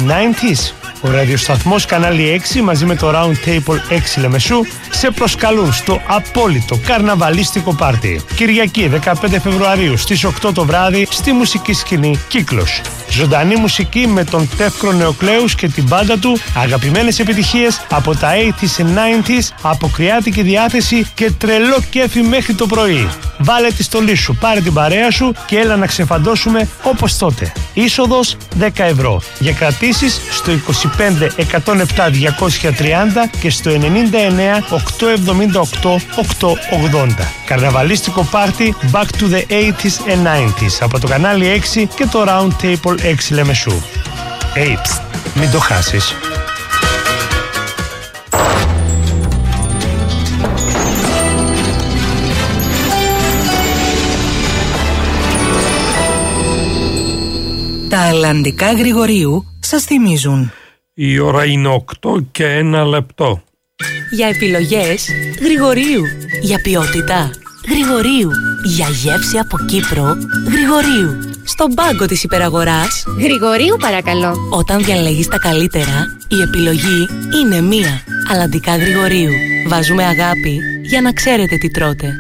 90s. Ο ραδιοσταθμός Κανάλι 6 μαζί με το Round Table 6 Λεμεσού σε προσκαλούν στο απόλυτο καρναβαλίστικο πάρτι. Κυριακή 15 Φεβρουαρίου στις 8 το βράδυ στη μουσική σκηνή Κύκλος. Ζωντανή μουσική με τον Τεύκρο Νεοκλέους και την μπάντα του, αγαπημένες επιτυχίες από τα 80s and 90s, αποκριάτικη διάθεση και τρελό κέφι μέχρι το πρωί. Βάλε τη στολή σου, πάρε την παρέα σου και έλα να ξεφαντώσουμε όπως τότε. Είσοδος 10 ευρώ. Για κρατήσεις στο 25 107 230 και στο 99 878 880. Καρναβαλίστικο πάρτι Back to the 80s and 90s από το Κανάλι 6 και το Round Table 6 Λεμεσού. Hey, μην το χάσεις. Τα αλλαντικά Γρηγορίου σας θυμίζουν. Η ώρα είναι 8 και 1 λεπτό. Για επιλογές Γρηγορίου. Για ποιότητα Γρηγορίου. Για γεύση από Κύπρο Γρηγορίου. Στον πάγκο της υπεραγοράς Γρηγορίου παρακαλώ. Όταν διαλέγεις τα καλύτερα, η επιλογή είναι μία. Αλλαντικά Γρηγορίου. Βάζουμε αγάπη για να ξέρετε τι τρώτε.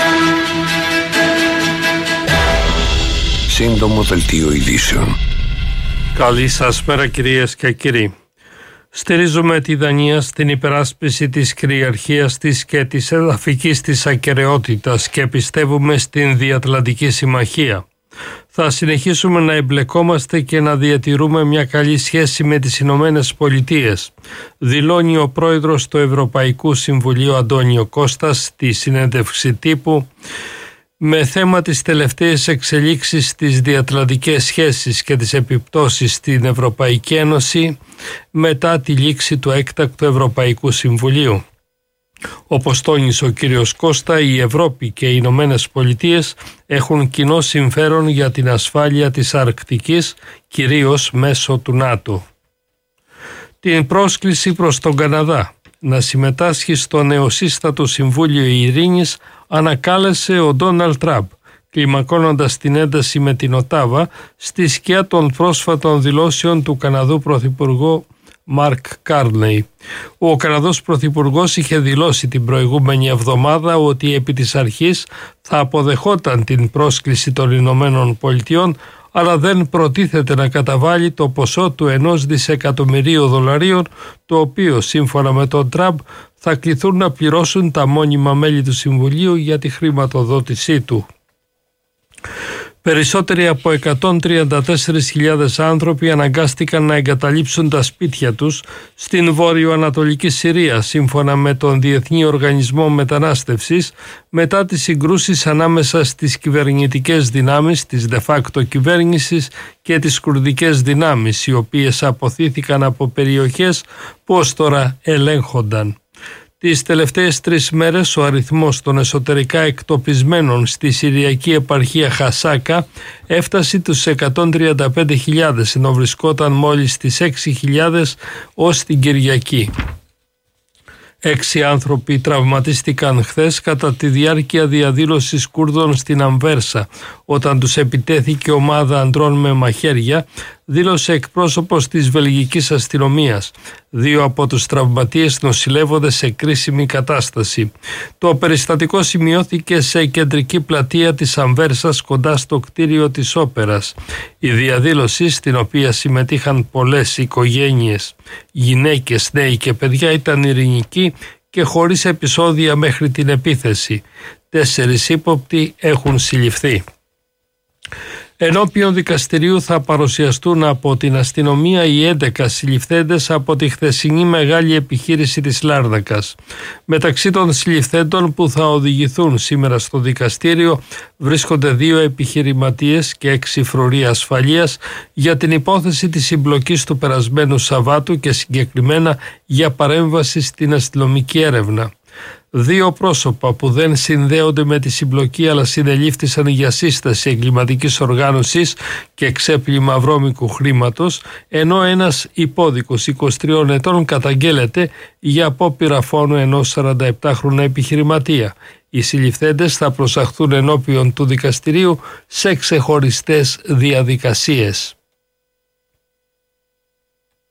Σύντομο δελτίο ειδήσεων. Καλή σας μέρα κυρίες και κύριοι. Στηρίζουμε τη Δανία στην υπεράσπιση της κυριαρχίας της και της εδαφικής της ακεραιότητας και πιστεύουμε στην Διατλαντική Συμμαχία. Θα συνεχίσουμε να εμπλεκόμαστε και να διατηρούμε μια καλή σχέση με τις Ηνωμένες Πολιτείες, δηλώνει ο πρόεδρος του Ευρωπαϊκού Συμβουλίου Αντώνιο Κώστας στη συνέντευξη τύπου με θέμα τις τελευταίες εξελίξεις στις διατλαντικές σχέσεις και τις επιπτώσεις στην Ευρωπαϊκή Ένωση μετά τη λήξη του έκτακτου Ευρωπαϊκού Συμβουλίου. Όπως τόνισε ο κύριος Κώστα, η Ευρώπη και οι Ηνωμένες Πολιτείες έχουν κοινό συμφέρον για την ασφάλεια της Αρκτικής, κυρίως μέσω του ΝΑΤΟ. Την πρόσκληση προς τον Καναδά να συμμετάσχει στο νεοσύστατο Συμβούλιο Ειρήνης ανακάλεσε ο Ντόναλντ Τραμπ, κλιμακώνοντας την ένταση με την Οτάβα στη σκιά των πρόσφατων δηλώσεων του Καναδού Πρωθυπουργού Μαρκ Κάρνεϊ. Ο Καναδός Πρωθυπουργός είχε δηλώσει την προηγούμενη εβδομάδα ότι επί της αρχής θα αποδεχόταν την πρόσκληση των Ηνωμένων Πολιτειών, αλλά δεν προτίθεται να καταβάλει το ποσό του 1 δισεκατομμυρίου δολαρίων, το οποίο σύμφωνα με τον Τραμπ θα κληθούν να πληρώσουν τα μόνιμα μέλη του Συμβουλίου για τη χρηματοδότησή του. Περισσότεροι από 134.000 άνθρωποι αναγκάστηκαν να εγκαταλείψουν τα σπίτια τους στην βόρειο-ανατολική Συρία, σύμφωνα με τον Διεθνή Οργανισμό Μετανάστευσης, μετά τις συγκρούσεις ανάμεσα στις κυβερνητικές δυνάμεις της de facto κυβέρνησης και τις κουρδικές δυνάμεις, οι οποίες αποθήθηκαν από περιοχές που ως τώρα ελέγχονταν. Τις τελευταίες 3 μέρες ο αριθμός των εσωτερικά εκτοπισμένων στη Συριακή επαρχία Χασάκα έφτασε τους 135.000, ενώ βρισκόταν μόλις στις 6.000 ως την Κυριακή. 6 άνθρωποι τραυματίστηκαν χθες κατά τη διάρκεια διαδήλωσης Κούρδων στην Αμβέρσα, όταν τους επιτέθηκε ομάδα αντρών με μαχαίρια, δήλωσε εκπρόσωπος της βελγικής αστυνομίας. 2 από τους τραυματίες νοσηλεύονται σε κρίσιμη κατάσταση. Το περιστατικό σημειώθηκε σε κεντρική πλατεία της Αμβέρσας κοντά στο κτίριο της Όπερας. Η διαδήλωση, στην οποία συμμετείχαν πολλές οικογένειες, γυναίκες, νέοι και παιδιά, ήταν ειρηνική και χωρίς επεισόδια μέχρι την επίθεση. 4 ύποπτοι έχουν συλληφθεί. Ενώπιον δικαστηρίου θα παρουσιαστούν από την αστυνομία οι 11 συλληφθέντες από τη χθεσινή μεγάλη επιχείρηση της Λάρνακας. Μεταξύ των συλληφθέντων που θα οδηγηθούν σήμερα στο δικαστήριο βρίσκονται 2 επιχειρηματίες και 6 φρουροί ασφαλείας για την υπόθεση της συμπλοκής του περασμένου Σαββάτου και συγκεκριμένα για παρέμβαση στην αστυνομική έρευνα. 2 πρόσωπα που δεν συνδέονται με τη συμπλοκή αλλά συνελήφθησαν για σύσταση εγκληματικής οργάνωσης και ξέπλυμα βρώμικου χρήματος, ενώ ένας υπόδικος 23 ετών καταγγέλλεται για απόπειρα φόνου ενός 47χρονου επιχειρηματία. Οι συλληφθέντες θα προσαχθούν ενώπιον του δικαστηρίου σε ξεχωριστές διαδικασίες.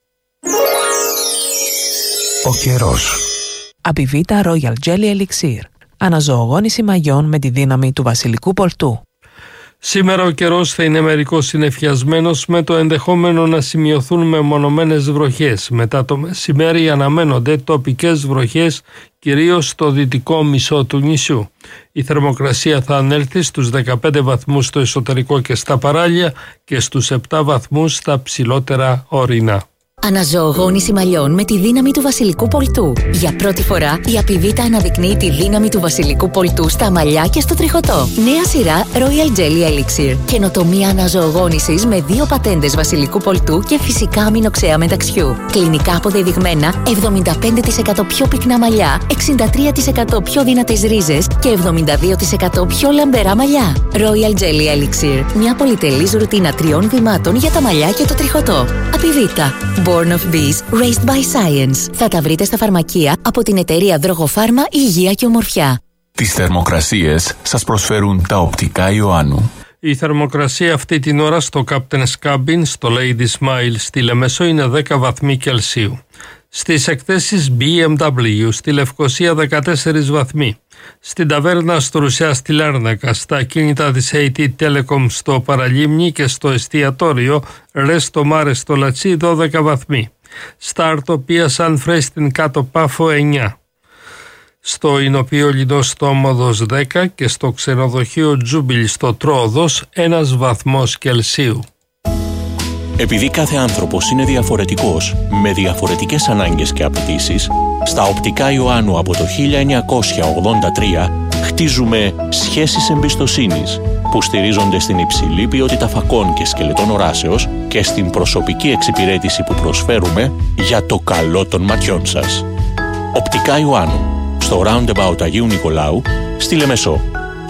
Ο καιρός. Απιβίτα Royal Jelly Elixir. Αναζωογόνηση μαγιών με τη δύναμη του βασιλικού πολτού. Σήμερα ο καιρός θα είναι μερικώς συννεφιασμένος, με το ενδεχόμενο να σημειωθούν μεμονωμένες βροχές. Μετά το μεσημέρι αναμένονται τοπικές βροχές, κυρίως στο δυτικό μισό του νησιού. Η θερμοκρασία θα ανέλθει στους 15 βαθμούς στο εσωτερικό και στα παράλια και στους 7 βαθμούς στα ψηλότερα ορεινά. Αναζωογόνηση μαλλιών με τη δύναμη του βασιλικού πολτού. Για πρώτη φορά η Απιβίτα αναδεικνύει τη δύναμη του βασιλικού πολτού στα μαλλιά και στο τριχωτό. Νέα σειρά Royal Jelly Elixir. Καινοτομία αναζωογόνησης με 2 πατέντες βασιλικού πολτού και φυσικά αμινοξέα μεταξιού. Κλινικά αποδεδειγμένα 75% πιο πυκνά μαλλιά, 63% πιο δυνατές ρίζες και 72% πιο λαμπερά μαλλιά. Royal Jelly Elixir. Μια πολυτελής ρουτίνα 3 βημάτων για τα μαλλιά και το τριχωτό. Απιβίτα. Born of Bees, Raised by Science. Θα τα βρείτε στα φαρμακεία από την εταιρεία Δρογοφάρμα Υγεία και Ομορφιά. Τις θερμοκρασίες σας προσφέρουν τα οπτικά Ιωάννου. Η θερμοκρασία αυτή την ώρα στο Captain's Cabin, στο Lady Smile στη Λεμεσό είναι 10 βαθμοί Κελσίου. Στις εκθέσεις BMW στη Λευκοσία 14 βαθμοί. Στην ταβέρνα στο Ρουσιά στη Λάρνακα, στα κίνητα της AT Telecom στο Παραλίμνη και στο εστιατόριο Resto Mare στο Λατσί 12 βαθμοί. Στα Αρτοπία Σαν Φρέ στην Κάτω Πάφο 9. Στο Ινοπείο Λινό στο Όμοδος 10 και στο ξενοδοχείο Τζούμπιλ στο Τρόοδος 1 βαθμός Κελσίου. Επειδή κάθε άνθρωπος είναι διαφορετικός, με διαφορετικές ανάγκες και απαιτήσεις, στα οπτικά Ιωάννου από το 1983 χτίζουμε σχέσεις εμπιστοσύνης που στηρίζονται στην υψηλή ποιότητα φακών και σκελετών οράσεως και στην προσωπική εξυπηρέτηση που προσφέρουμε για το καλό των ματιών σας. Οπτικά Ιωάννου, στο Roundabout Αγίου Νικολάου, στη Λεμεσό.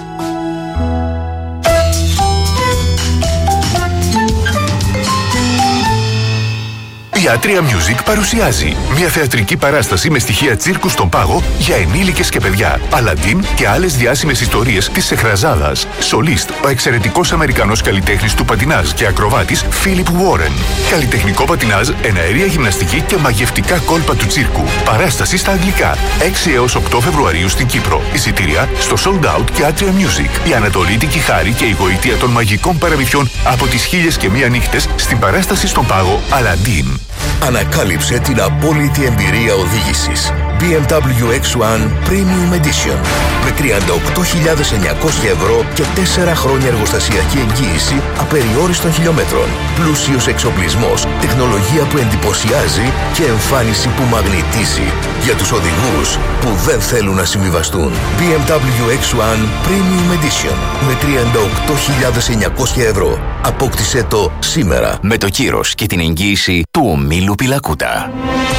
Η Atria Music παρουσιάζει μια θεατρική παράσταση με στοιχεία τσίρκου στον πάγο για ενήλικες και παιδιά. Αλαντίν και άλλες διάσημες ιστορίες της Σεχραζάδας. Σολίστ, ο εξαιρετικός Αμερικανός καλλιτέχνης του πατινάζ και ακροβάτης Φίλιπ Βόρεν. Καλλιτεχνικό πατινάζ, εναέρια γυμναστική και μαγευτικά κόλπα του τσίρκου. Παράσταση στα αγγλικά. 6 έως 8 Φεβρουαρίου στην Κύπρο. Εισιτήρια στο Sold Out και Atria Music. Η ανατολίτικη χάρη και η γοητεία των μαγικών παραμυθιών από τις 1001 νύχτες στην παράσταση στον πάγο Αλαντίν. Ανακάλυψε την απόλυτη εμπειρία οδήγησης. BMW X1 Premium Edition με 38.900 ευρώ και 4 χρόνια εργοστασιακή εγγύηση απεριόριστων χιλιόμετρων. Πλούσιος εξοπλισμός, τεχνολογία που εντυπωσιάζει και εμφάνιση που μαγνητίζει. Για τους οδηγούς που δεν θέλουν να συμβιβαστούν. BMW X1 Premium Edition με 38.900 ευρώ. Απόκτησέ το σήμερα. Με το κύρος και την εγγύηση του ομίλου Πιλακούτα.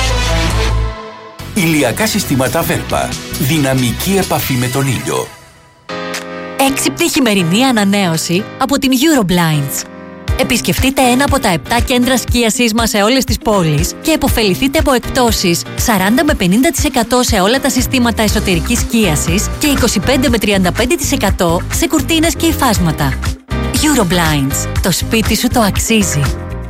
Ηλιακά συστήματα Βέλπα. Δυναμική επαφή με τον ήλιο. Έξυπνη χειμερινή ανανέωση από την Euroblinds. Επισκεφτείτε ένα από τα 7 κέντρα σκίασης μας σε όλες τις πόλεις και επωφεληθείτε από εκπτώσεις 40 με 50% σε όλα τα συστήματα εσωτερικής σκίασης και 25 με 35% σε κουρτίνες και υφάσματα. Euroblinds. Το σπίτι σου το αξίζει.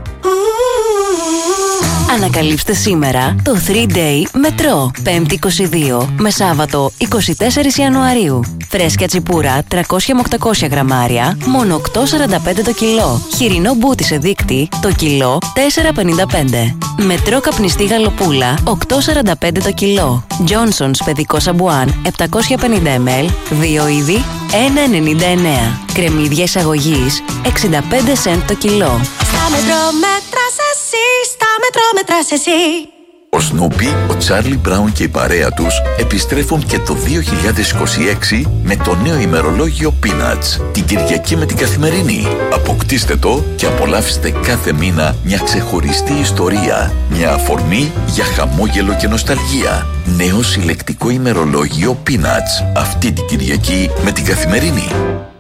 Ανακαλύψτε σήμερα το 3-Day Μετρό, 5η 22 με Σάββατο 24 Ιανουαρίου. Φρέσκια τσιπούρα 300 με 800 γραμμάρια, μόνο 8,45 το κιλό. Χοιρινό μπούτι σε δείκτη, το κιλό 4,55. Μετρό καπνιστή γαλοπούλα 8,45 το κιλό. Johnson's παιδικό σαμπουάν 750 ml, 2 είδη 1,99. Κρεμμύδια εισαγωγής 65 σεντ το κιλό. Στα Μετρό μέτρας εσύ, στα Μετρό μέτρας εσύ. Ο Σνούπι, ο Τσάρλι Μπράουν και η παρέα τους επιστρέφουν και το 2026 με το νέο ημερολόγιο Peanuts, την Κυριακή με την Καθημερινή. Αποκτήστε το και απολαύστε κάθε μήνα μια ξεχωριστή ιστορία, μια αφορμή για χαμόγελο και νοσταλγία. Νέο συλλεκτικό ημερολόγιο Peanuts, αυτή την Κυριακή με την Καθημερινή.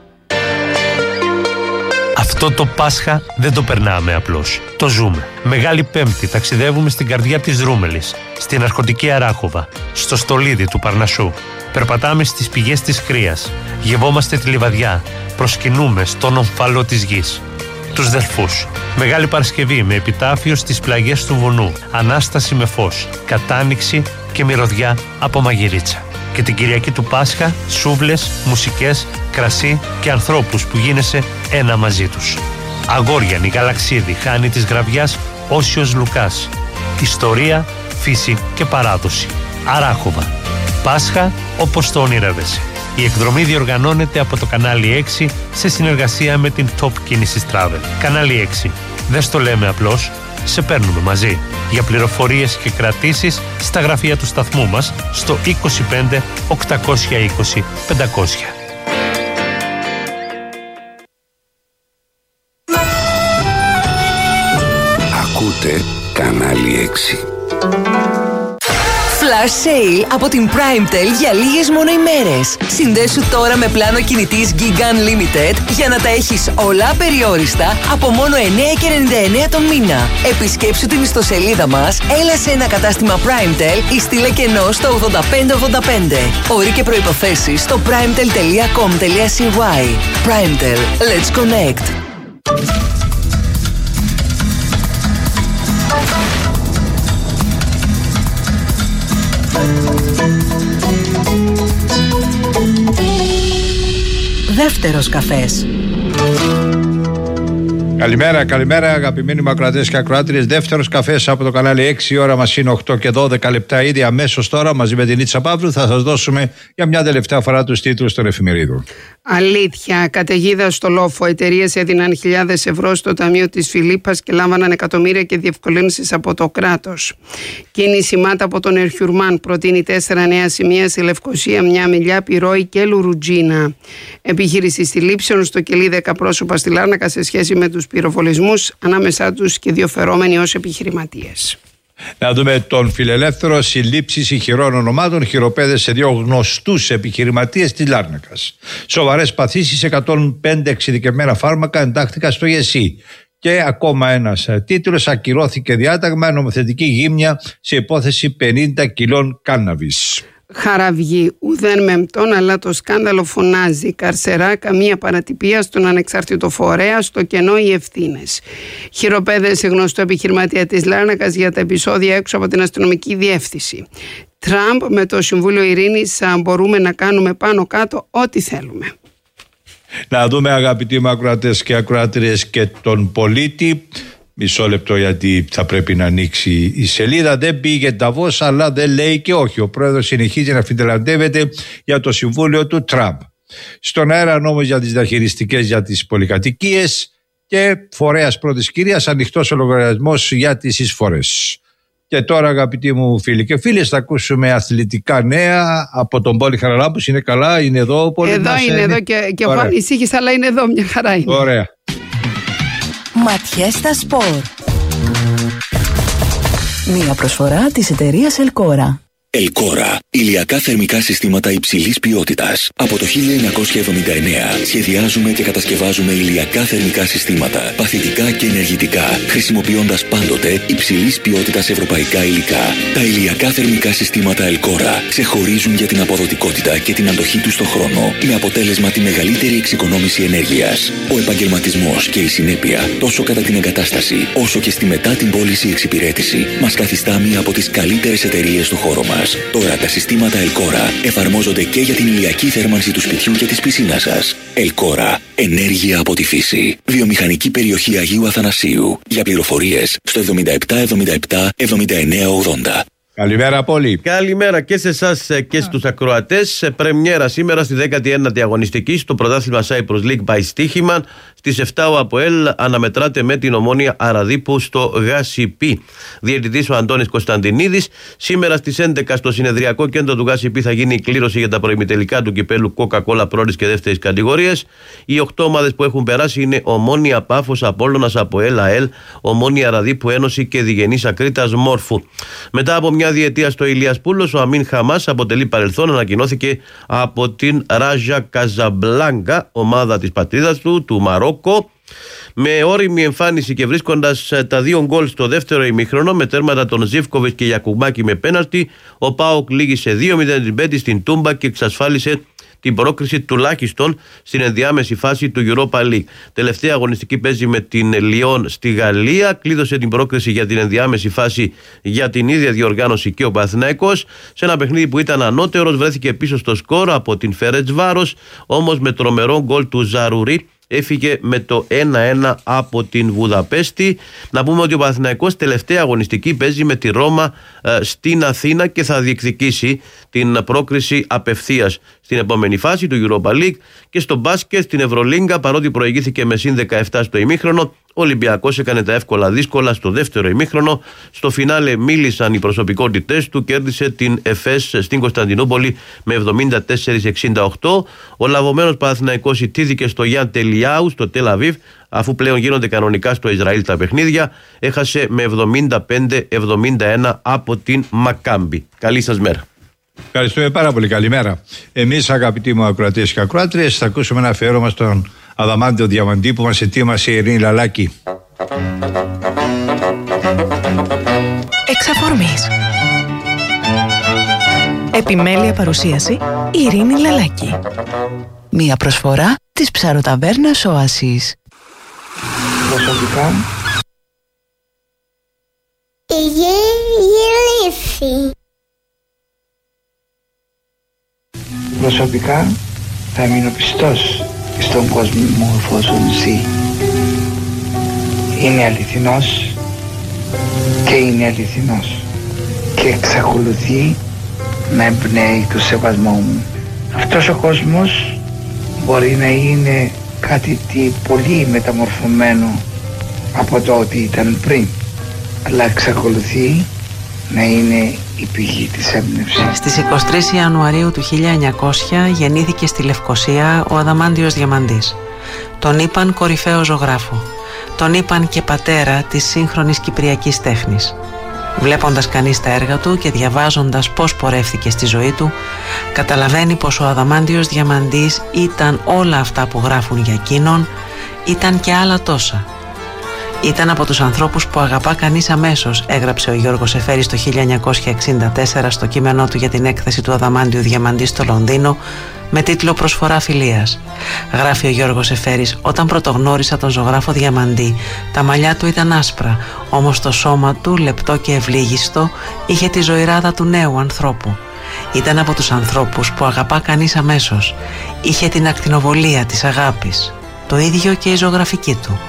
Αυτό το Πάσχα δεν το περνάμε απλώς. Το ζούμε. Μεγάλη Πέμπτη ταξιδεύουμε στην καρδιά της Ρούμελης, στην αρχοντική Αράχοβα, στο στολίδι του Παρνασσού. Περπατάμε στις πηγές της Κρίας. Γευόμαστε τη λιβαδιά. Προσκυνούμε στον ομφαλό της γης. τους Δελφούς. Μεγάλη Παρασκευή με επιτάφιο στις πλαγιές του βουνού, Ανάσταση με φως, κατάνοιξη και μυρωδιά από μαγειρίτσα. Και την Κυριακή του Πάσχα, σούβλες, μουσικές, κρασί και ανθρώπους που γίνεσαι ένα μαζί τους. Αγόριανη, Γαλαξίδη, Χάνη της Γραβιάς, Όσιος Λουκάς. Ιστορία, φύση και παράδοση. Αράχοβα. Πάσχα όπως το ονειρεύεσαι. Η εκδρομή διοργανώνεται από το κανάλι 6 σε συνεργασία με την Top Κίνησης Travel. Κανάλι 6. Δεν στο λέμε απλώς, σε παίρνουμε μαζί. Για πληροφορίες και κρατήσεις στα γραφεία του σταθμού μας στο 25 820 500. Ακούτε κανάλι 6. Flash sale από την PrimeTel για λίγες μόνο ημέρες. Συνδέσου τώρα με πλάνο κινητής Gig Unlimited για να τα έχεις όλα απεριόριστα από μόνο 9,99 το μήνα. Επισκέψου την ιστοσελίδα μας, έλα σε ένα κατάστημα PrimeTel ή στείλε κενό στο 8585. Όροι και προϋποθέσεις στο primetel.com.cy. PrimeTel. Let's connect. Δεύτερος καφές. Καλημέρα αγαπημένοι μου ακροατές και ακροάτριες. Δεύτερος καφές από το κανάλι 6, η ώρα μας είναι 8 και 12 λεπτά ήδη. Αμέσως τώρα μαζί με την Ίτσα Παύλου θα σας δώσουμε για μια τελευταία φορά τους τίτλους των εφημερίδων. Αλήθεια, καταιγίδα στο Λόφο. Εταιρείες έδιναν χιλιάδες ευρώ στο ταμείο της Φιλίππας και λάμβαναν εκατομμύρια και διευκολύνσεις από το κράτος. Κίνηση ΜΑΤ από τον Ερχιουρμάν προτείνει 4 νέα σημεία στη Λευκοσία, μια Μιλιά, Πυρόη και Λουρουτζίνα. Επιχείρηση συλλήψεων στο Κελί 10 πρόσωπα στη Λάρνακα σε σχέση με τους πυροβολισμούς, ανάμεσά τους και δύο φερόμενοι ως επιχειρηματίες. Να δούμε τον Φιλελεύθερο. Συλλήψεις ηχηρών ονομάτων, χειροπέδες σε 2 γνωστούς επιχειρηματίες της Λάρνακας. Σοβαρές παθήσεις, 105 εξειδικευμένα φάρμακα εντάχθηκαν στο ΓΕΣΥ. Και ακόμα ένας τίτλος: ακυρώθηκε διάταγμα νομοθετική γύμνια σε υπόθεση 50 κιλών κάναβης. Χαραυγή, ουδέν μεμπτών, αλλά το σκάνδαλο φωνάζει. Καρσερά, καμία παρατυπία στον ανεξάρτητο φορέα, στο κενό οι ευθύνες. Χειροπέδες σε γνωστό επιχειρηματία της Λάρνακας για τα επεισόδια έξω από την αστυνομική διεύθυνση. Τραμπ με το Συμβούλιο Ειρήνης, μπορούμε να κάνουμε πάνω κάτω ό,τι θέλουμε. Να δούμε αγαπητοί μου ακροατές και ακροάτριες και τον Πολίτη. Μισό λεπτό γιατί θα πρέπει να ανοίξει η σελίδα. Δεν πήγε Νταβός αλλά δεν λέει και όχι. Ο πρόεδρος συνεχίζει να φιτελαντεύεται για το συμβούλιο του Τραμπ. Στον αέρα νόμος για τις διαχειριστικές για τις πολυκατοικίες και φορέας πρώτης κυρίας, ανοιχτός ο λογαριασμός για τις εισφορές. Και τώρα αγαπητοί μου φίλοι και φίλες θα ακούσουμε αθλητικά νέα από τον Πόλη Χαραλάμπους. Είναι καλά, είναι εδώ ο Πόλης? Εδώ είναι, εδώ και εγώ ανησύχησα αλλά είναι εδώ, μια χαρά είναι. Ωραία. Ματιές στα σπορ. Μία προσφορά της εταιρείας Ελκόρα. Ελκόρα. Ηλιακά θερμικά συστήματα υψηλής ποιότητας. Από το 1979 σχεδιάζουμε και κατασκευάζουμε ηλιακά θερμικά συστήματα, παθητικά και ενεργητικά, χρησιμοποιώντας πάντοτε υψηλής ποιότητας ευρωπαϊκά υλικά. Τα ηλιακά θερμικά συστήματα Ελκόρα ξεχωρίζουν για την αποδοτικότητα και την αντοχή τους στον χρόνο, με αποτέλεσμα τη μεγαλύτερη εξοικονόμηση ενέργειας. Ο επαγγελματισμός και η συνέπεια, τόσο κατά την εγκατάσταση, όσο και στη μετά την πώληση εξυπηρέτηση, μας καθιστά μία από τις καλύτερες εταιρείες στο χώρο μας. Τώρα τα συστήματα Ελκόρα εφαρμόζονται και για την ηλιακή θέρμανση του σπιτιού και της πισίνας σας. Ελκόρα. Ενέργεια από τη φύση. Βιομηχανική περιοχή Αγίου Αθανασίου. Για πληροφορίες στο 7777 7980. Καλημέρα Πόλη. Καλημέρα και σε εσάς και στους ακροατές. Πρεμιέρα σήμερα στη 19η αγωνιστική στο πρωτάθλημα Cyprus League by στοίχημα. Στις 7 ο ΑΠΟΕΛ αναμετράται με την Ομόνοια Αραδίπου στο ΓΑΣΥΠΗ. Διαιτητής ο Αντώνης Κωνσταντινίδης. Σήμερα στις 11 στο συνεδριακό κέντρο του ΓΑΣΥΠΗ θα γίνει η κλήρωση για τα προημιτελικά του κυπέλου Coca-Cola πρώτης και δεύτερης κατηγορίας. Οι 8 ομάδες που έχουν περάσει είναι Ομόνοια Πάφος, Απόλλωνας, ΑΠΟΕΛ, ΑΕΛ, Ομόνοια Αραδίπου Ένωση και Διγενής Ακρίτας Μόρφου. Μετά από μια διετία στο Ηλιασπούλος, ο Αμίν Χαμάς αποτελεί παρελθόν, ανακοινώθηκε από την Ράζα Καζαμπλάνκα, ομάδα της πατρίδας του Μαρόκο. Με όριμη εμφάνιση και βρίσκοντας τα 2 γκολ στο δεύτερο ημίχρονο με τέρματα των Ζίβκοβιτς και Γιακουμάκη με πέναλτι, ο ΠΑΟΚ λήγησε 2-0 την πέτη στην Τούμπα και εξασφάλισε την πρόκριση τουλάχιστον στην ενδιάμεση φάση του Europa League. Τελευταία αγωνιστική παίζει με την Λιόν στη Γαλλία, κλείδωσε την πρόκριση για την ενδιάμεση φάση για την ίδια διοργάνωση και ο Παναθηναϊκός. Σε ένα παιχνίδι που ήταν ανώτερος, βρέθηκε πίσω στο σκορ από την Φερετσβάρος, όμως με τρομερό γκολ του Ζαρουρί έφυγε με το 1-1 από την Βουδαπέστη. Να πούμε ότι ο Παναθηναϊκός τελευταία αγωνιστική παίζει με τη Ρώμα στην Αθήνα και θα διεκδικήσει την πρόκριση απευθείας στην επόμενη φάση του Europa League. Και στο μπάσκετ στην Ευρωλίγκα, παρότι προηγήθηκε με συν 17 στο ημίχρονο, ο Ολυμπιακός έκανε τα εύκολα δύσκολα στο δεύτερο ημίχρονο. Στο φινάλε μίλησαν οι προσωπικότητες του, κέρδισε την ΕΦΕΣ στην Κωνσταντινούπολη με 74-68. Ο λαβωμένος Παναθηναϊκός ιτήθηκε στο Γιάν Τελιάου στο Τελ Αβίβ, αφού πλέον γίνονται κανονικά στο Ισραήλ τα παιχνίδια. Έχασε με 75-71 από την Μακάμπι. Καλή σας μέρα. Ευχαριστούμε πάρα πολύ. Καλημέρα. Εμείς, αγαπητοί μου ακροατές και ακροάτριες, θα ακούσουμε ένα αφιέρωμα στον Αδαμάντιο Διαμαντή που μας ετοίμασε η Ειρήνη Λαλάκη. Εξ αφορμής. Επιμέλεια παρουσίαση η Ειρήνη Λαλάκη. Μία προσφορά της ψαροταβέρνας Οάσης. Προσωπικά η γύλιση. Προσωπικά θα μείνω πιστός στον κόσμο μου εφόσον ζει. Είναι αληθινός και είναι αληθινός και εξακολουθεί να εμπνέει το σεβασμό μου. Αυτός ο κόσμος μπορεί να είναι κάτι πολύ μεταμορφωμένο από το ότι ήταν πριν, αλλά εξακολουθεί να είναι η πηγή της έμπνευσης. Στις 23 Ιανουαρίου του 1900 γεννήθηκε στη Λευκοσία ο Αδαμάντιος Διαμαντής. Τον είπαν κορυφαίο ζωγράφο. Τον είπαν και πατέρα της σύγχρονης κυπριακής τέχνης. Βλέποντας κανείς τα έργα του και διαβάζοντας πώς πορεύθηκε στη ζωή του, καταλαβαίνει πως ο Αδαμάντιος Διαμαντής ήταν όλα αυτά που γράφουν για εκείνον, ήταν και άλλα τόσα. Ήταν από τους ανθρώπους που αγαπά κανείς αμέσως, έγραψε ο Γιώργος Εφέρης το 1964 στο κείμενό του για την έκθεση του Αδαμάντιου Διαμαντή στο Λονδίνο με τίτλο «Προσφορά φιλίας». Γράφει ο Γιώργος Εφέρης: «Όταν πρωτογνώρισα τον ζωγράφο Διαμαντή, τα μαλλιά του ήταν άσπρα, όμως το σώμα του, λεπτό και ευλίγιστο, είχε τη ζωηράδα του νέου ανθρώπου. Ήταν από τους ανθρώπους που αγαπά κανείς αμέσως. Είχε την ακτινοβολία της αγάπης. Το ίδιο και η ζωγραφική του».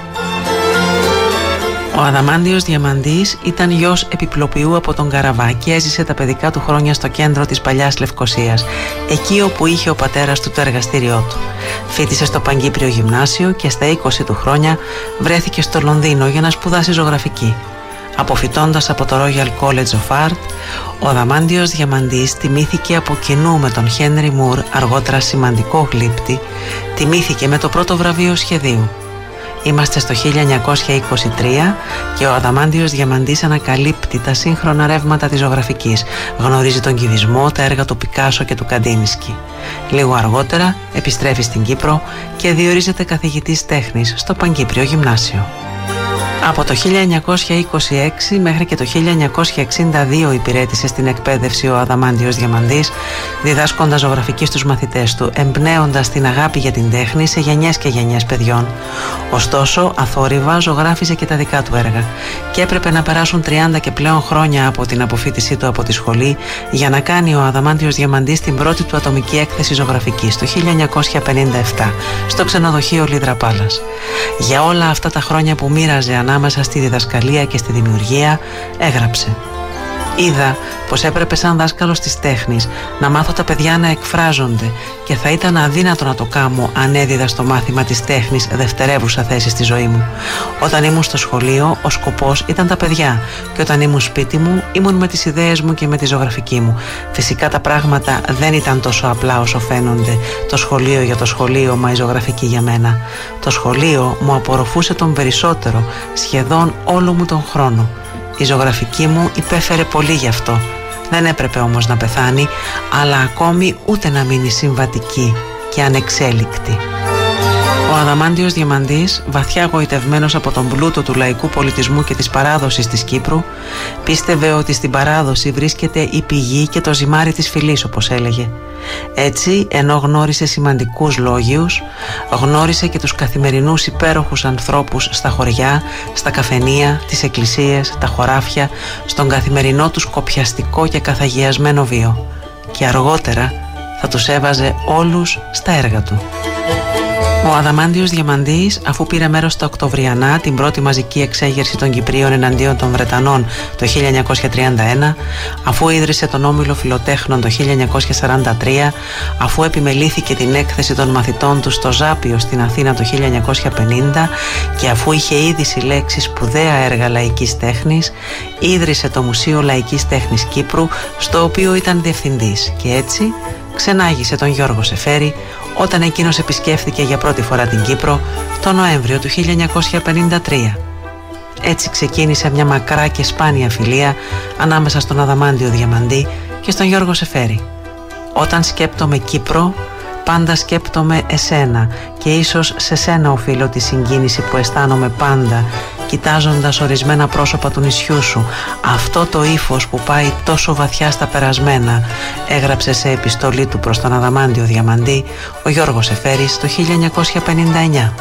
Ο Αδαμάντιος Διαμαντής ήταν γιος επιπλοποιού από τον Καραβά και έζησε τα παιδικά του χρόνια στο κέντρο της παλιάς Λευκοσίας, εκεί όπου είχε ο πατέρας του το εργαστήριό του. Φοιτησε στο Παγκύπριο Γυμνάσιο και στα 20 του χρόνια βρέθηκε στο Λονδίνο για να σπουδάσει ζωγραφική. Αποφοιτώντας από το Royal College of Art, ο Αδαμάντιος Διαμαντής τιμήθηκε από κοινού με τον Χένρι Μουρ, αργότερα σημαντικό γλύπτη, τιμήθηκε με το πρώτο βραβείο σχεδίου. Είμαστε στο 1923 και ο Αδαμάντιος Διαμαντής ανακαλύπτει τα σύγχρονα ρεύματα της ζωγραφικής. Γνωρίζει τον κυβισμό, τα έργα του Πικάσο και του Καντίνσκι. Λίγο αργότερα επιστρέφει στην Κύπρο και διορίζεται καθηγητής τέχνης στο Παγκύπριο Γυμνάσιο. Από το 1926 μέχρι και το 1962 υπηρέτησε στην εκπαίδευση ο Αδαμάντιος Διαμαντής, διδάσκοντας ζωγραφική στους μαθητές του, εμπνέοντας την αγάπη για την τέχνη σε γενιές και γενιές παιδιών. Ωστόσο, αθόρυβα ζωγράφιζε και τα δικά του έργα και έπρεπε να περάσουν 30 και πλέον χρόνια από την αποφοίτησή του από τη σχολή για να κάνει ο Αδαμάντιος Διαμαντής την πρώτη του ατομική έκθεση ζωγραφικής το 1957 στο ξενοδοχείο Λίδρα Πάλας. Για όλα αυτά τα χρόνια που μοίραζε ανάμεσα στη διδασκαλία και στη δημιουργία, έγραψε: «Είδα πως έπρεπε σαν δάσκαλος της τέχνης να μάθω τα παιδιά να εκφράζονται και θα ήταν αδύνατο να το κάνω αν έδιδα στο μάθημα της τέχνης δευτερεύουσα θέση στη ζωή μου. Όταν ήμουν στο σχολείο, ο σκοπός ήταν τα παιδιά και όταν ήμουν σπίτι μου, ήμουν με τις ιδέες μου και με τη ζωγραφική μου. Φυσικά τα πράγματα δεν ήταν τόσο απλά όσο φαίνονται. Το σχολείο για το σχολείο, μα η ζωγραφική για μένα. Το σχολείο μου απορροφούσε τον περισσότερο, σχεδόν όλο μου τον χρόνο. Η ζωγραφική μου υπέφερε πολύ γι' αυτό. Δεν έπρεπε όμως να πεθάνει, αλλά ακόμη ούτε να μείνει συμβατική και ανεξέλικτη». Ο Αδαμάντιος Διαμαντής, βαθιά γοητευμένος από τον πλούτο του λαϊκού πολιτισμού και της παράδοσης της Κύπρου, πίστευε ότι στην παράδοση βρίσκεται η πηγή και το ζυμάρι της φυλής, όπως έλεγε. Έτσι, ενώ γνώρισε σημαντικούς λόγιους, γνώρισε και τους καθημερινούς υπέροχους ανθρώπους στα χωριά, στα καφενεία, τις εκκλησίες, τα χωράφια, στον καθημερινό τους κοπιαστικό και καθαγιασμένο βίο. Και αργότερα θα τους έβαζε όλους στα έργα του. Ο Αδαμάντιος Διαμαντής, αφού πήρε μέρος στα Οκτωβριανά, την πρώτη μαζική εξέγερση των Κυπρίων εναντίον των Βρετανών το 1931, αφού ίδρυσε τον Όμιλο Φιλοτέχνων το 1943, αφού επιμελήθηκε την έκθεση των μαθητών του στο Ζάπιο στην Αθήνα το 1950 και αφού είχε ήδη συλλέξει σπουδαία έργα λαϊκής τέχνης, ίδρυσε το Μουσείο Λαϊκής Τέχνης Κύπρου, στο οποίο ήταν διευθυντής, και έτσι ξενάγησε τον Γιώργο Σεφέρη όταν εκείνος επισκέφθηκε για πρώτη φορά την Κύπρο το Νοέμβριο του 1953. Έτσι ξεκίνησε μια μακρά και σπάνια φιλία ανάμεσα στον Αδαμάντιο Διαμαντή και στον Γιώργο Σεφέρη. Όταν σκέπτομαι Κύπρο, πάντα σκέπτομαι εσένα και ίσως σε σένα οφείλω τη συγκίνηση που αισθάνομαι πάντα κοιτάζοντας ορισμένα πρόσωπα του νησιού σου, αυτό το ύφος που πάει τόσο βαθιά στα περασμένα, έγραψε σε επιστολή του προς τον Αδαμάντιο Διαμαντή ο Γιώργος Σεφέρης το 1959.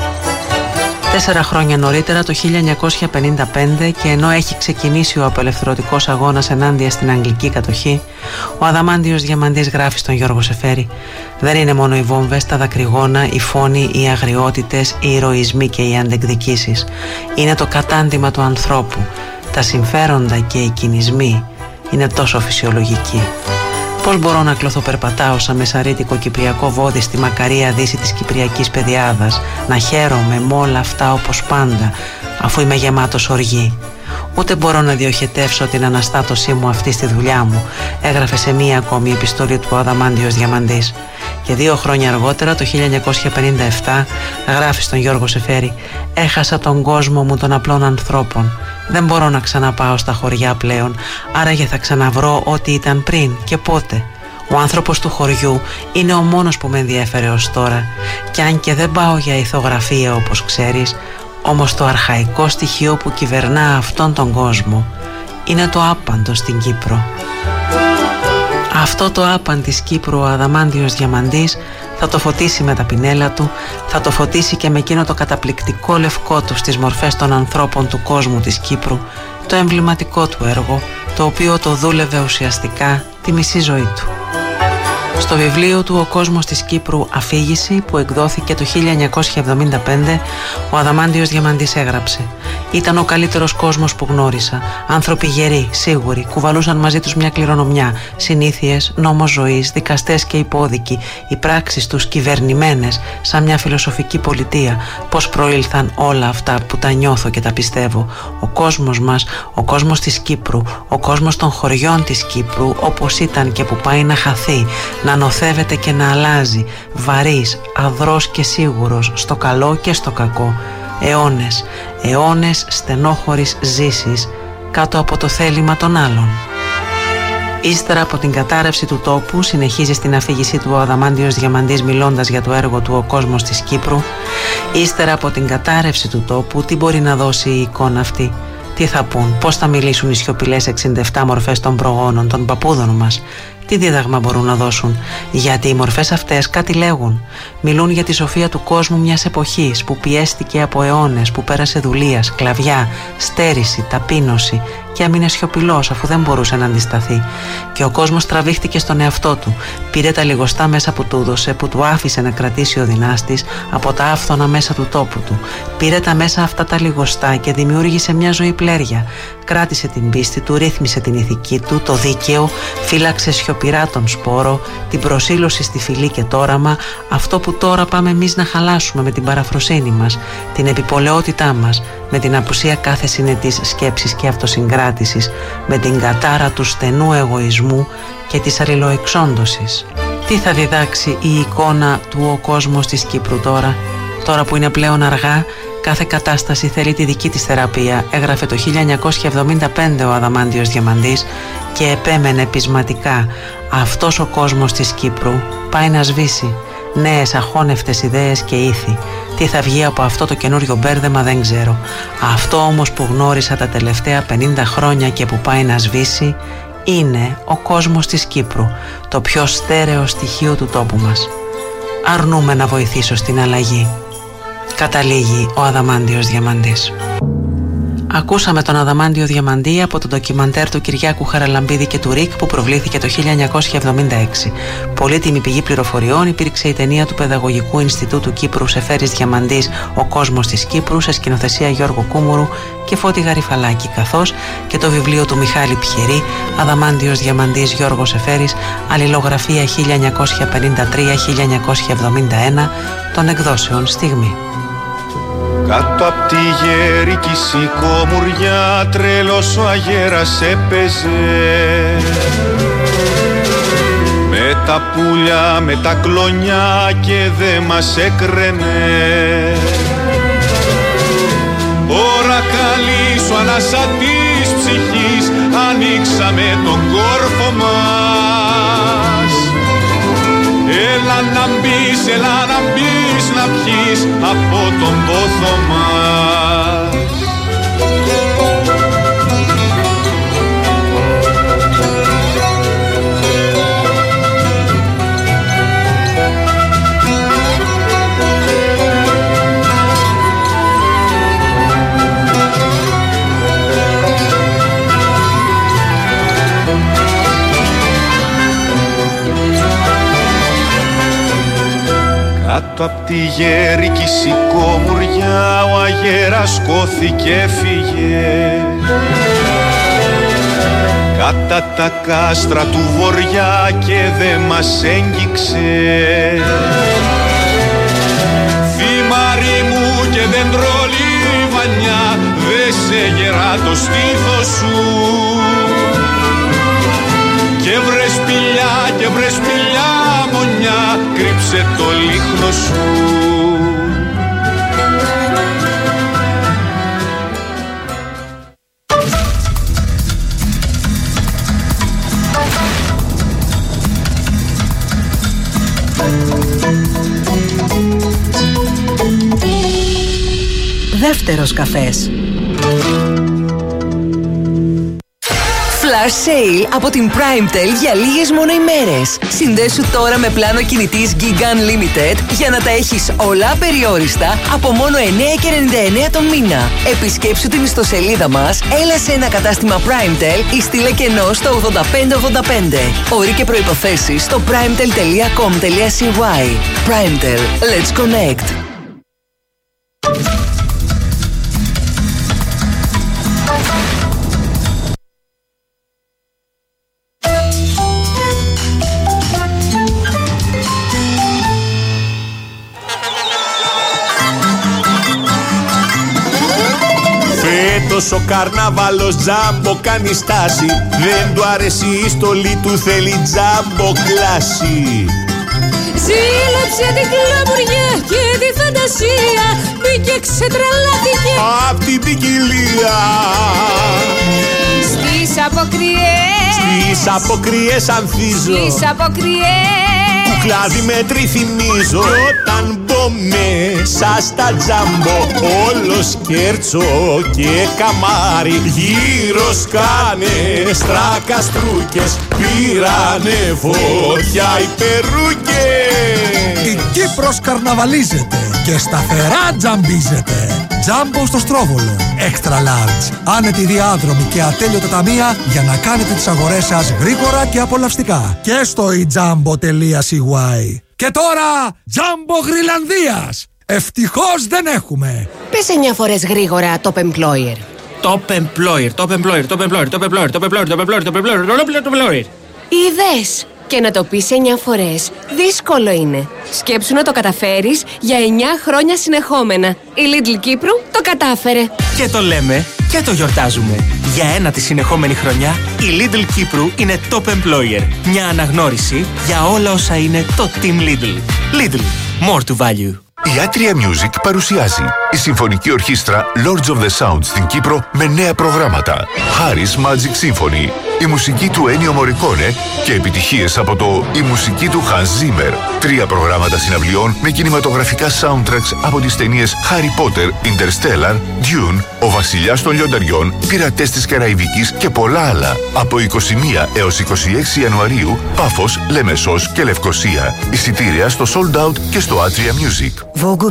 4 χρόνια νωρίτερα, το 1955, και ενώ έχει ξεκινήσει ο απελευθερωτικός αγώνας ενάντια στην αγγλική κατοχή, ο Αδαμάντιος Διαμαντής γράφει στον Γιώργο Σεφέρη: «Δεν είναι μόνο οι βόμβες, τα δακρυγόνα, οι φόνοι, οι αγριότητες, οι ηρωισμοί και οι αντεκδικήσεις. Είναι το κατάντημα του ανθρώπου. Τα συμφέροντα και οι κινησμοί είναι τόσο φυσιολογικοί. Πώς μπορώ να κλωθοπερπατάω σαν μεσαρίτικο κυπριακό βόδι στη μακαρία δύση της κυπριακής πεδιάδας, να χαίρομαι με όλα αυτά όπως πάντα, αφού είμαι γεμάτος οργή. Ούτε μπορώ να διοχετεύσω την αναστάτωσή μου αυτή στη δουλειά μου», έγραφε σε μία ακόμη επιστολή του ο Αδαμάντιος Διαμαντής. Και 2 χρόνια αργότερα, το 1957, γράφει στον Γιώργο Σεφέρη: «Έχασα τον κόσμο μου των απλών ανθρώπων. Δεν μπορώ να ξαναπάω στα χωριά πλέον, άραγε θα ξαναβρω ό,τι ήταν πριν και πότε. Ο άνθρωπος του χωριού είναι ο μόνος που με ενδιέφερε ως τώρα. Κι αν και δεν πάω για ηθογραφία όπως ξέρεις, όμως το αρχαϊκό στοιχείο που κυβερνά αυτόν τον κόσμο είναι το άπαντο στην Κύπρο». Αυτό το άπαν της Κύπρου ο Αδαμάντιος Διαμαντής θα το φωτίσει με τα πινέλα του, θα το φωτίσει και με εκείνο το καταπληκτικό λευκό του στις μορφές των ανθρώπων του κόσμου της Κύπρου, το εμβληματικό του έργο, το οποίο το δούλευε ουσιαστικά τη μισή ζωή του. Στο βιβλίο του «Ο κόσμος της Κύπρου. Αφήγηση», που εκδόθηκε το 1975, ο Αδαμάντιος Διαμαντής έγραψε: «Ήταν ο καλύτερος κόσμος που γνώρισα. Άνθρωποι γεροί, σίγουροι, κουβαλούσαν μαζί τους μια κληρονομιά, συνήθειες, νόμος ζωής, δικαστές και υπόδικοι, οι πράξεις τους κυβερνημένες, σαν μια φιλοσοφική πολιτεία. Πώς προήλθαν όλα αυτά που τα νιώθω και τα πιστεύω. Ο κόσμος μας, ο κόσμος της Κύπρου, ο κόσμος των χωριών της Κύπρου, όπως ήταν και που πάει να χαθεί, να νοθεύεται και να αλλάζει, βαρύς, αδρός και σίγουρος, στο καλό και στο κακό. Αιώνες, αιώνες στενόχωρης ζήσης κάτω από το θέλημα των άλλων». Ύστερα από την κατάρρευση του τόπου, συνεχίζει στην αφήγησή του ο Αδαμάντιος Διαμαντής μιλώντας για το έργο του «Ο κόσμος της Κύπρου», ύστερα από την κατάρρευση του τόπου, τι μπορεί να δώσει η εικόνα αυτή? Τι θα πούν, πώς θα μιλήσουν οι σιωπηλές 67 μορφές των προγόνων, των παππούδων μας? Τι δίδαγμα μπορούν να δώσουν? Γιατί οι μορφές αυτές κάτι λέγουν. Μιλούν για τη σοφία του κόσμου μιας εποχής που πιέστηκε από αιώνες, που πέρασε δουλεία, σκλαβιά, στέρηση, ταπείνωση και έμεινε σιωπηλός αφού δεν μπορούσε να αντισταθεί. Και ο κόσμος τραβήχτηκε στον εαυτό του. Πήρε τα λιγοστά μέσα που του έδωσε, που του άφησε να κρατήσει ο δυνάστης, από τα άφθονα μέσα του τόπου του. Πήρε τα μέσα αυτά τα λιγοστά και δημιούργησε μια ζωή πλέρια. Κράτησε την πίστη του, ρύθμισε την ηθική του, το δίκαιο, φύλαξε σιωπηρά τον σπόρο, την προσήλωση στη φυλή και το όραμα, αυτό που τώρα πάμε εμείς να χαλάσουμε με την παραφροσύνη μας, την επιπολαιότητά μας, με την απουσία κάθε συνετής σκέψης και αυτοσυγκράτησης, με την κατάρα του στενού εγωισμού και της αλληλοεξόντωσης. Τι θα διδάξει η εικόνα του «Ο κόσμος της Κύπρου» τώρα που είναι πλέον αργά? Κάθε κατάσταση θέλει τη δική της θεραπεία, έγραφε το 1975 ο Αδαμάντιος Διαμαντής και επέμενε πεισματικά: αυτός ο κόσμος της Κύπρου πάει να σβήσει, Νέες αχώνευτες ιδέες και ήθη. Τι θα βγει από αυτό το καινούριο μπέρδεμα δεν ξέρω. Αυτό όμως που γνώρισα τα τελευταία 50 χρόνια και που πάει να σβήσει είναι ο κόσμος της Κύπρου, το πιο στέρεο στοιχείο του τόπου μας. Αρνούμε να βοηθήσω στην αλλαγή. Καταλήγει ο Αδαμάντιος Διαμαντής. Ακούσαμε τον Αδαμάντιο Διαμαντή από το ντοκιμαντέρ του Κυριάκου Χαραλαμπίδη και του Ρικ που προβλήθηκε το 1976. Πολύτιμη πηγή πληροφοριών υπήρξε η ταινία του Παιδαγωγικού Ινστιτούτου Κύπρου Σεφέρης Διαμαντής «Ο κόσμος της Κύπρου» σε σκηνοθεσία Γιώργου Κούμουρου και Φώτη Γαριφαλάκη, καθώς και το βιβλίο του Μιχάλη Πιερή «Αδαμάντιος Διαμαντής Γιώργος Σεφέρης, αλληλογραφία 1953-1971» των εκδόσεων Στιγμή. Κάτω απ' τη γέρικη σικομουριά τρελός ο αγέρας έπαιζε, με τα πουλιά, με τα κλονιά και δε μας έκραινε. Ώρα καλή σου ανάσα της ψυχής, ανοίξαμε τον κόρφο μας. Έλα να μπεις, έλα να μπεις, να πιείς από τον πόθο μας. Κάτω απ' τη γέρικη σικομουριά ο αγέρας σκόθηκε, φύγε. Κάτα τα κάστρα του βοριά και δε μας έγγιξε. Θυμάρι μου και δέντρο λιβανιά, δε σε γερά το στήθος σου. Και βρες σπηλιά και βρες σπηλιά μονιά, κρύψε το λίχνο σου. Δεύτερος καφές. Flash sale από την PrimeTel για λίγες μόνο ημέρες. Συνδέσου τώρα με πλάνο κινητής Gig Unlimited για να τα έχεις όλα απεριόριστα από μόνο 9,99 το μήνα. Επισκέψου την ιστοσελίδα μας, έλα σε ένα κατάστημα PrimeTel ή στείλε κενό στο 8585. Όροι και προϋποθέσεις στο primetel.com.cy. PrimeTel. Let's connect. Ο καρναβάλος τζάμπο κάνει στάση, δεν του αρέσει η στολή του, θέλει τζάμπο κλάση. Ζήλεψε την κλαμουριά και τη φαντασία, μπήκε ξετρελάθηκε απ' την ποικιλία. Στις αποκριές ανθίζω, στις αποκριές κουκλάδι με τρυθυμίζω. Κι όταν μπω μέσα στα τζάμπο, όλο σκέρτσο και καμάρι, γύρω σκάνε στρακαστρούκες, πήρανε φωτιά οι περούκες. Η Κύπρος καρναβαλίζεται και σταθερά τζαμπίζεται. Τζάμπο στο Στρόβολο. Extra large. Άνετη διάδρομη και ατέλειωτα ταμεία για να κάνετε τις αγορές σας γρήγορα και απολαυστικά. Και στο ejambo.cy. Και τώρα, Τζάμπο Γρυλανδίας. Ευτυχώς δεν έχουμε. Πες 9 φορές γρήγορα Top Employer. Top Employer, Top Employer, Top Employer, Top Employer, Top Employer, Top Employer, Top Employer, Top Employer. Είδες! Και να το πεις 9 φορές δύσκολο είναι. Σκέψου να το καταφέρεις για 9 χρόνια συνεχόμενα. Η Lidl Κύπρου το κατάφερε. Και το λέμε και το γιορτάζουμε. Για ένατη συνεχόμενη χρονιά, η Lidl Κύπρου είναι Top Employer. Μια αναγνώριση για όλα όσα είναι το Team Lidl. Lidl. More to value. Η Atria Music παρουσιάζει η Συμφωνική Ορχήστρα Lords of the Sound στην Κύπρο με νέα προγράμματα. Harris Magic Symphony, η μουσική του Ennio Morricone και επιτυχίες από το «Η μουσική του Hans Zimmer». 3 προγράμματα συναυλιών με κινηματογραφικά soundtracks από τις ταινίες Harry Potter, Interstellar, Dune, Ο Βασιλιάς των Λιονταριών, Πειρατές της Καραϊβικής και πολλά άλλα. Από 21 έως 26 Ιανουαρίου, Πάφος, Λέμεσος και Λευκοσία. Εισιτήρια στο Sold Out και στο Atria Music.